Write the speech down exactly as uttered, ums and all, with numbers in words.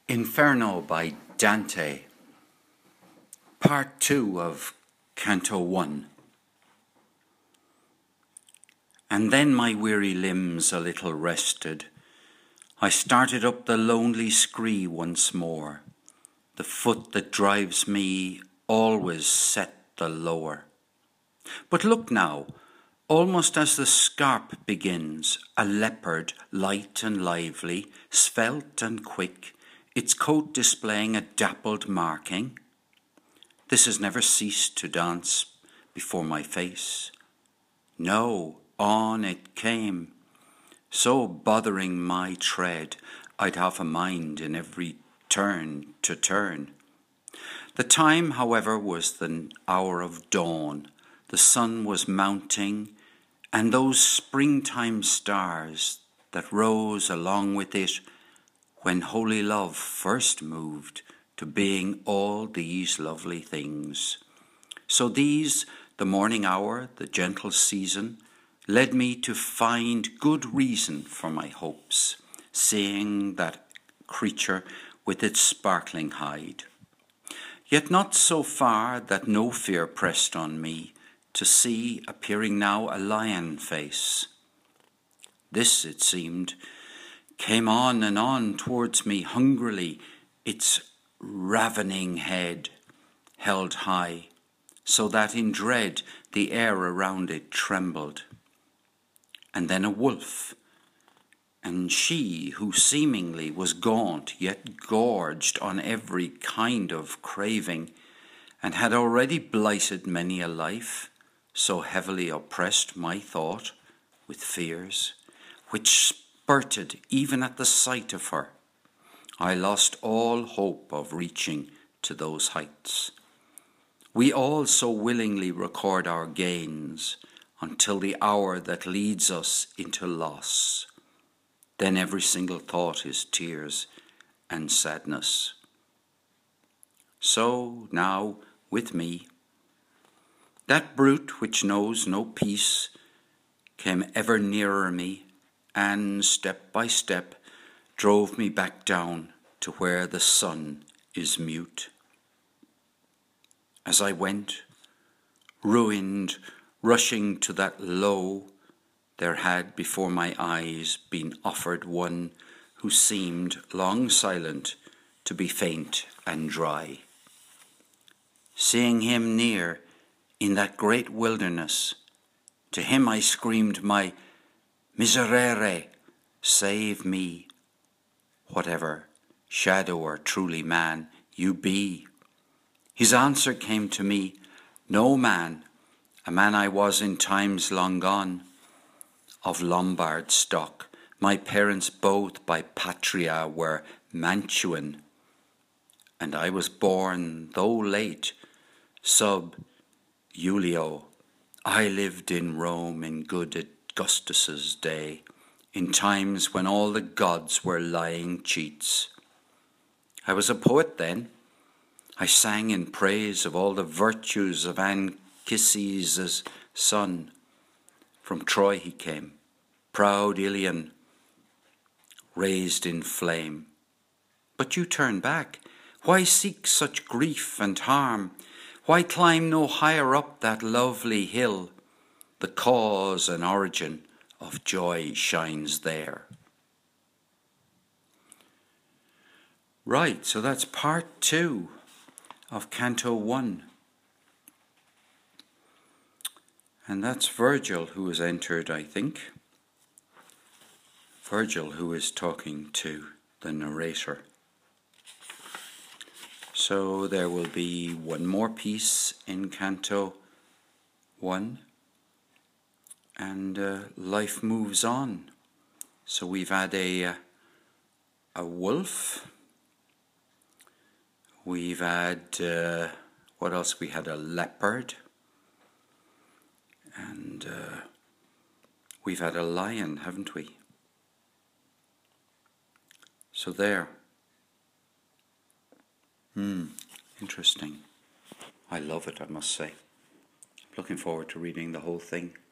Inferno by Dante, Part two of Canto one. And then my weary limbs a little rested, I started up the lonely scree once more, the foot that drives me always set the lower. But look now, almost as the scarp begins, a leopard, light and lively, svelte and quick, its coat displaying a dappled marking. This has never ceased to dance before my face. No, on it came, so bothering my tread, I'd half a mind in every turn to turn. The time, however, was the hour of dawn. The sun was mounting, and those springtime stars that rose along with it when holy love first moved to being all these lovely things. So these, the morning hour, the gentle season, led me to find good reason for my hopes, seeing that creature with its sparkling hide. Yet not so far that no fear pressed on me, to see appearing now a lion face. This, it seemed, came on and on towards me hungrily, its ravening head held high, so that in dread the air around it trembled. And then a wolf, and she who seemingly was gaunt, yet gorged on every kind of craving, and had already blighted many a life, so heavily oppressed my thought with fears, which spurted even at the sight of her. I lost all hope of reaching to those heights. We all so willingly record our gains until the hour that leads us into loss. Then every single thought is tears and sadness. So now with me, that brute which knows no peace came ever nearer me, and step by step drove me back down to where the sun is mute. As I went, ruined, rushing to that low, there had before my eyes been offered one who seemed long silent to be faint and dry. Seeing him near in that great wilderness, to him I screamed my miserere, save me, whatever, shadow or truly man, you be. His answer came to me, no man, a man I was in times long gone, of Lombard stock, my parents both by patria were Mantuan, and I was born, though late, sub Julio. I lived in Rome in good Augustus's day, in times when all the gods were lying cheats. I was a poet then. I sang in praise of all the virtues of Anchises' son. From Troy he came, proud Ilion, raised in flame. But you turn back. Why seek such grief and harm? Why climb no higher up that lovely hill? The cause and origin of joy shines there. Right, so that's part two of Canto one. And that's Virgil who has entered, I think. Virgil who is talking to the narrator. So there will be one more piece in Canto one. And uh, life moves on. So we've had a, a wolf. We've had, uh, what else? We had a leopard. And uh, we've had a lion, haven't we? So there. Hmm, interesting. I love it, I must say. Looking forward to reading the whole thing.